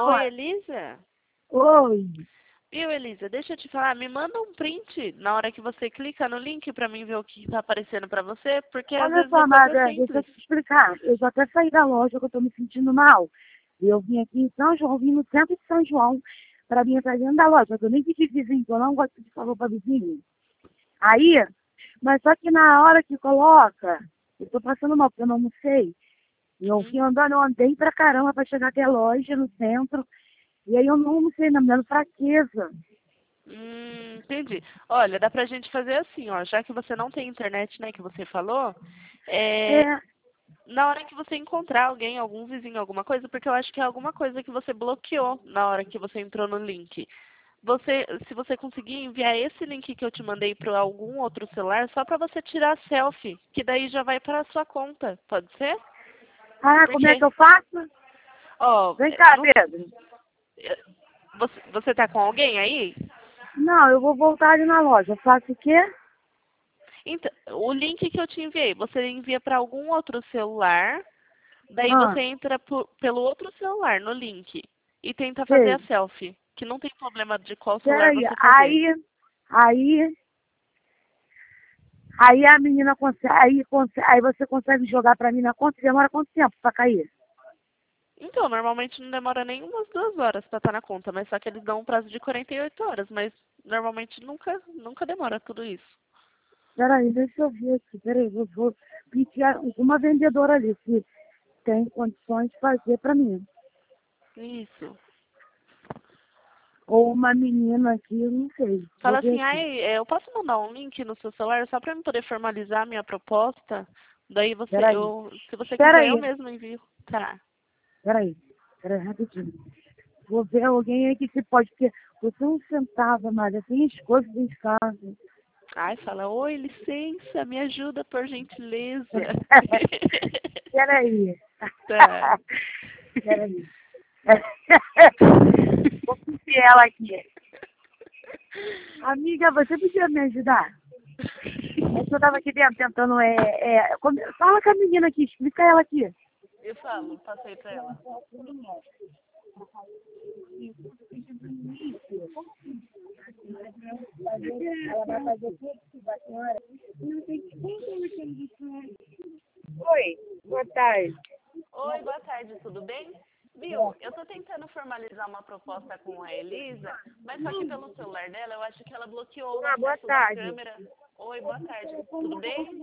Oi, Elisa? Oi. Viu, Elisa? Deixa eu te falar, me manda um print na hora que você clica no link pra mim ver o que tá aparecendo pra você, porque às Olha vezes só, é coisa Amada, deixa eu simples. te explicar. Eu já até saí da loja que eu tô me sentindo mal. Eu vim aqui em São João, vim no centro de São João para vir atrás dentro da loja. Eu nem pedi vizinho, eu não gosto de falar para vizinho. Aí, mas só que na hora que coloca, eu tô passando mal, porque eu não almocei. Eu fui andando, eu andei pra caramba pra chegar até a loja no centro. E aí eu não almocei, me dando fraqueza. Entendi. Olha, dá pra gente fazer assim, ó, já que você não tem internet, né, que você falou, É, na hora que você encontrar alguém, algum vizinho, alguma coisa, porque eu acho que é alguma coisa que você bloqueou na hora que você entrou no link. Se você conseguir enviar esse link que eu te mandei para algum outro celular, só para você tirar a selfie, que daí já vai para a sua conta, pode ser? como é Porque, que eu faço? ó, Vem cá, não, Pedro. você tá com alguém aí? Não, eu vou voltar ali na loja. Eu faço o quê? Então, o link que eu te enviei, você envia para algum outro celular, daí Ah, você entra pelo outro celular no link e tenta fazer a sei. selfie, que não tem problema de qual celular Peraí, você fazer. aí, aí a menina consegue, aí você consegue jogar pra mim na conta e demora quanto tempo pra cair? Então, normalmente não demora nem umas 2 horas para estar na conta, mas só que eles dão um prazo de 48 horas, mas normalmente nunca demora tudo isso. Peraí, deixa eu ver aqui, peraí, vou pedir uma vendedora ali, se tem condições de fazer pra mim. Isso. Ou uma menina aqui, eu não sei, vou Fala ver assim, aqui. ai, eu posso mandar um link no seu celular só para eu poder formalizar a minha proposta? Daí Peraí, se você quiser, eu peraí, mesmo envio. Tá. peraí, peraí, rapidinho. Vou ver alguém aí que se pode, porque você não sentava, Maria, tem as coisas dentro de casa. Ai, fala, oi, licença, me ajuda por gentileza. Peraí. Tá. Peraí. Vou pedir ela aqui. Amiga, você podia me ajudar? É que eu tava aqui dentro tentando. Fala com a menina aqui, explica ela aqui. Eu falo, passei pra ela. Ela vai fazer o quê da senhora? Oi, boa tarde. Oi, boa tarde, tudo bem? Viu, eu tô tentando formalizar uma proposta com a Elisa, mas só que pelo celular dela, eu acho que ela bloqueou o Boa acesso da tarde. câmera. Oi, boa tarde, tudo bem?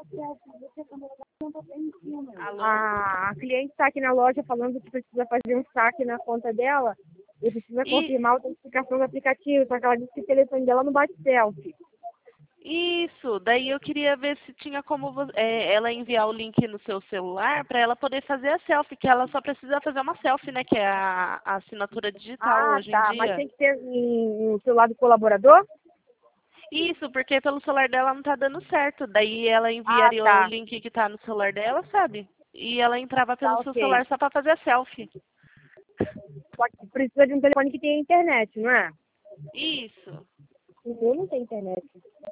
Alô? A cliente está aqui na loja falando que precisa fazer um saque na conta dela e precisa E confirmar a autentificação do aplicativo, só que ela disse que o telefone dela não bate selfie. isso, daí eu queria ver se tinha como ela enviar o link no seu celular para ela poder fazer a selfie, que ela só precisa fazer uma selfie, né, que é a assinatura digital Ah, hoje em tá. Mas dia. tem que ter no celular do colaborador? Isso, porque pelo celular dela não tá dando certo. Daí ela Ah, enviaria o tá. link que tá no celular dela, sabe? E ela entrava Tá, pelo seu ok. celular só pra fazer a selfie. Só que precisa de um telefone que tenha internet, não é? Isso. O meu não tem internet.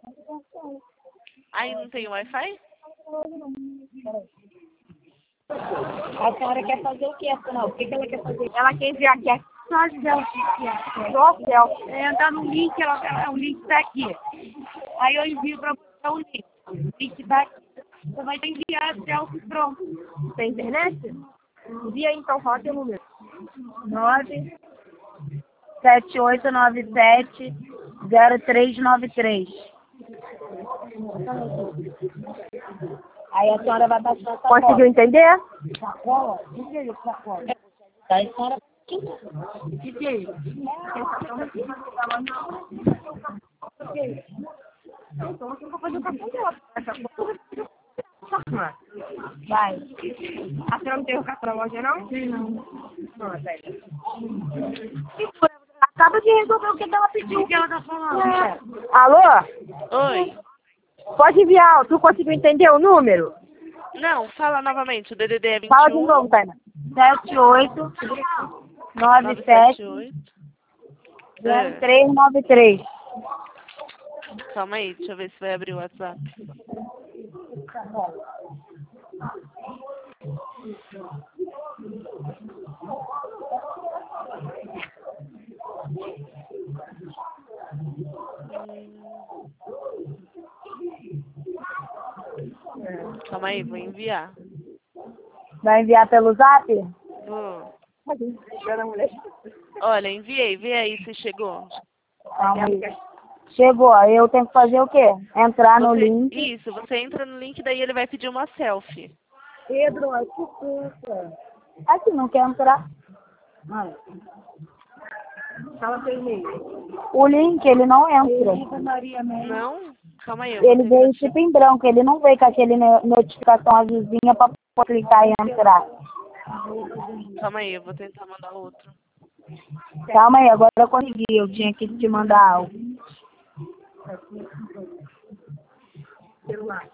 Aí não tem Wi-Fi? A senhora quer fazer o que, afinal? O que ela quer fazer? Ela quer enviar aqui. Só selfie. Só selfie. Entrar no link, o link tá aqui. Aí eu envio pra você o link. O link tá aqui. Você vai enviar a selfie pronto. Tem internet? Envia aí, então, qual é o teu número? 978970393. Aí a senhora vai baixar essa foto. Conseguiu entender? Sacola? O que é isso, sacola? Daí a senhora... O que é isso? Então você não vai fazer o cartão dela. Vai. A senhora não tem o cartão da loja, não? Não. Não, velho. Acaba de resolver o que ela pediu. O que ela tá falando? Alô? Oi. Pode enviar. Tu conseguiu entender o número? Não, fala novamente. O DDD é Fala de 21 novo, Taina. 978. É. 0393. Calma aí, deixa eu ver se vai abrir o WhatsApp. Calma aí, vou enviar. Vai enviar pelo zap? Vou. Olha, enviei. Vê aí se chegou. Calma aí. Chegou. Aí eu tenho que fazer o quê? Entrar no link. Isso, você entra no link, daí ele vai pedir uma selfie. Pedro, que puta. Aqui não quer entrar. O link, ele não entra. Não? Calma aí. Ele veio tipo em branco, ele não veio com aquele notificação azulzinha pra clicar e entrar. Calma aí, eu vou tentar mandar outro. Calma aí, agora eu consegui, eu tinha que te mandar algo. Celular.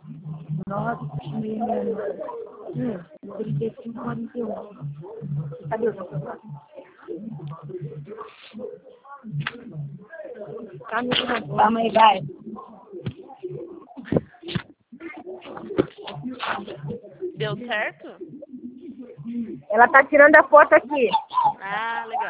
3541. Cadê o seu celular? Calma aí, vai. Deu certo? Ela tá tirando a foto aqui. Ah, legal.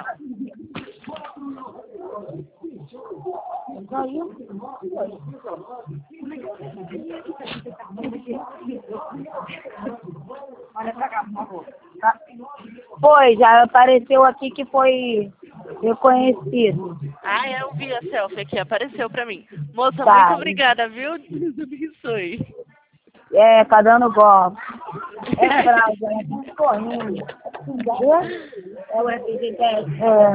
Olha pra cá, por favor. Tá? Foi, já apareceu aqui que foi reconhecido. Ah, eu vi a selfie aqui, apareceu pra mim. Moça, Tá. muito obrigada, viu? Deus abençoe. É, tá dando golpe. É brava, é tudo correndo. É o FGTS.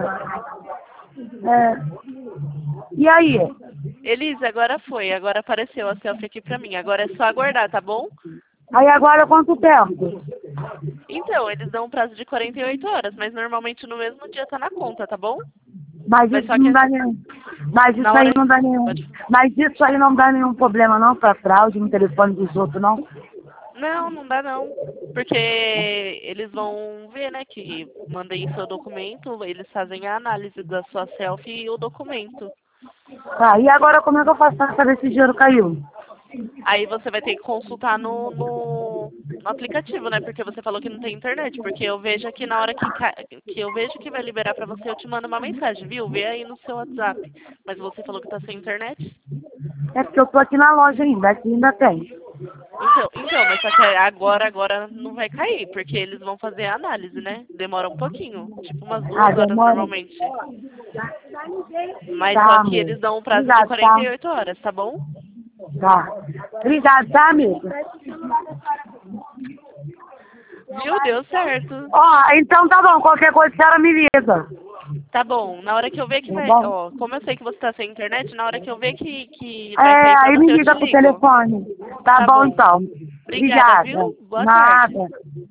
E aí? Elisa, agora foi. Agora apareceu a selfie aqui pra mim. Agora é só aguardar, tá bom? Aí agora quanto tempo? Então, eles dão um prazo de 48 horas, mas normalmente no mesmo dia tá na conta, tá bom? Mas Mas isso só que não dá nenhum. Mas isso na aí hora- não dá nenhum. Pode- Mas isso aí não dá nenhum problema não pra fraude no telefone dos outros, não? Não, não dá não. Porque eles vão ver, né, que mandei seu documento, eles fazem a análise da sua selfie e o documento. Tá, e agora como é que eu faço pra saber se o dinheiro caiu? Aí você vai ter que consultar no aplicativo, né? Porque você falou que não tem internet. Porque eu vejo aqui na hora que eu vejo que vai liberar pra você, eu te mando uma mensagem, viu? Vê aí no seu WhatsApp. Mas você falou que tá sem internet? É porque eu tô aqui na loja ainda, aqui ainda tem. Então, mas só que agora não vai cair, porque eles vão fazer a análise, né? Demora um pouquinho, tipo umas 2 horas demora. normalmente. Mas Tá, só que amor. eles dão um prazo de Obrigado, tá? 48 horas, tá bom? Tá. Obrigado, tá, amigo? Viu? Deu certo. Ó, então tá bom, qualquer coisa a senhora me liga. Tá bom, na hora que eu ver que vai. Tá bom. Ó, como eu sei que você tá sem internet, na hora que eu ver que vai cair pra Aí você, me eu liga te pro ligo. telefone. Tá Tá bom, bom. então. Obrigada, viu? Boa tarde. Nada.